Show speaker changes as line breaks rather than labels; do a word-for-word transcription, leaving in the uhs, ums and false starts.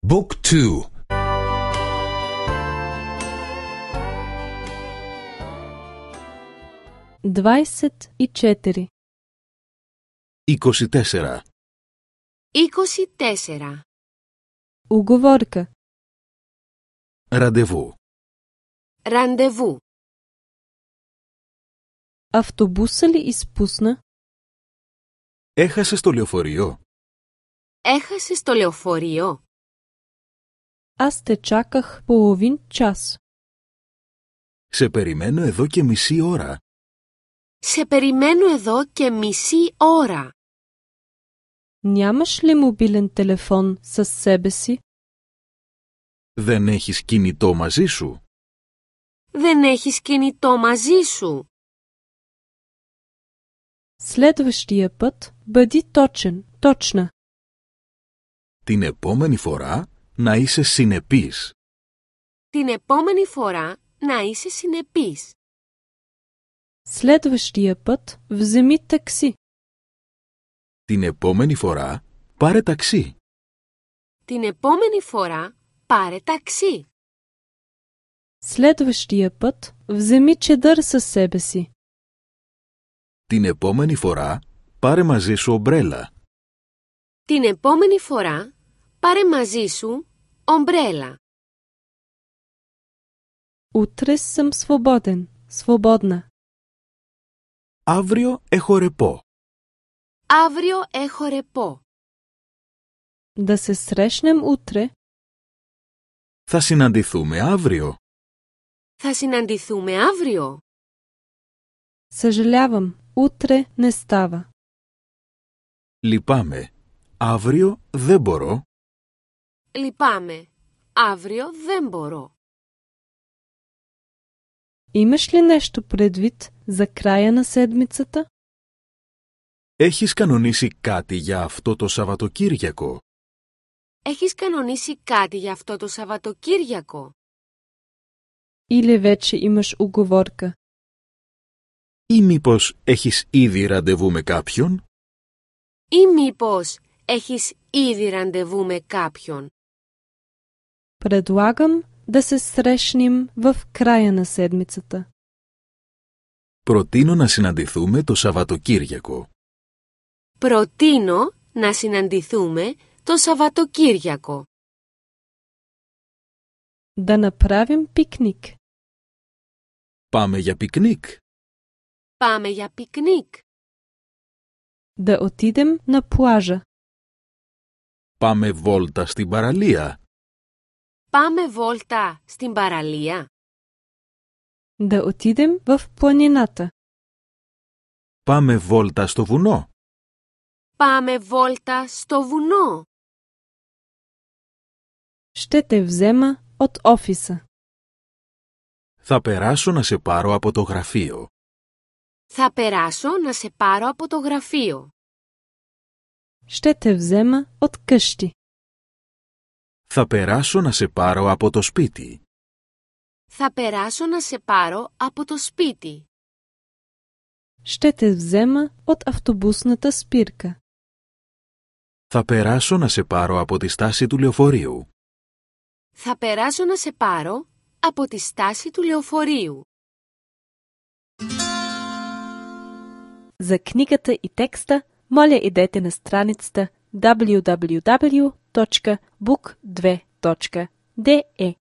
Book two.
Двадесет и четири.
είκοσι τέσσερα.
είκοσι τέσσερα.
Уговорка.
Ραντεβού.
Ραντεβού.
Автобуса ли изпусна?
Έχασες το λεωφορείο.
Έχασες το λεωφορείο.
Аз те чаках половин час.
Σε περιμένω εδώ και μισή ώρα.
Σε περιμένω εδώ και μισή ώρα.
Нямаш ли мобилен телефон със себе си?
Δεν έχεις κινητό μαζί σου.
Δεν έχεις κινητό μαζί σου.
Следващия път бъди точен, точна.
Την επόμενη φορά να είσαι συνεπής.
Την επόμενη φορά να είσαι συνεπής.
Следващия път вземи такси.
Την επόμενη φορά πάρε ταξί.
Την επόμενη φορά πάρε ταξί.
Следващия път вземи чадър със себе си.
Την επόμενη φορά πάρε μαζί σου ομπρέλα.
Την επόμενη φορά πάρε μαζί σου ομπρέλα.
Утре съм свободен, свободна.
Αύριο έχω ρεπό.
Αύριο έχω ρεπό.
Да се срещнем утре.
Θα συναντηθούμε αύριο.
Θα συναντηθούμε αύριο.
Съжалявам, утре не става.
Λυπάμαι. Αύριο δεν μπορώ.
Λυπάμαι. Αύριο δεν μπορώ.
Имаш ли нещо предвид за края на седмицата?
Έχεις κανονίσει κάτι για αυτό το Σαββατοκύριακο?
Έχεις κανονίσει κάτι για αυτό το Σαββατοκύριακο?
Или вече имаш уговорка?
Ή μήπως έχεις ήδη ραντεβού με κάποιον?
Ή μήπως έχεις ήδη ραντεβού με κάποιον?
Предлагам да се срещнем в края на седмицата.
Προτείνω να συναντηθούμε το Σαββατοκύριακο.
Προτείνω να συναντηθούμε το Σαββατοκύριακο.
Да направим пикник.
Πάμε για πικνίκ.
Πάμε για πικνίκ.
Да отидем на плажа.
Πάμε βόλτα στην παραλία.
Πάμε βόλτα στην παραλία.
Да отидем в планината.
Πάμε βόλτα στο βουνό.
Πάμε βόλτα στο βουνό.
Ще те взема от офиса.
Θα περάσω να σε πάρω από το γραφείο.
Θα περάσω να σε πάρω από το γραφείο.
Ще те взема от къщи.
Θα περάσω να σε πάρω από το σπίτι.
Θα περάσω να σε πάρω από το σπίτι.
Ще те взема от автобусната спирка.
Θα περάσω να σε πάρω από τη στάση του λεωφορείου.
Θα περάσω να σε πάρω από τη στάση του λεωφορείου.
За книгата и текста, моля идете на страницата даблю даблю даблю точка бук две точка де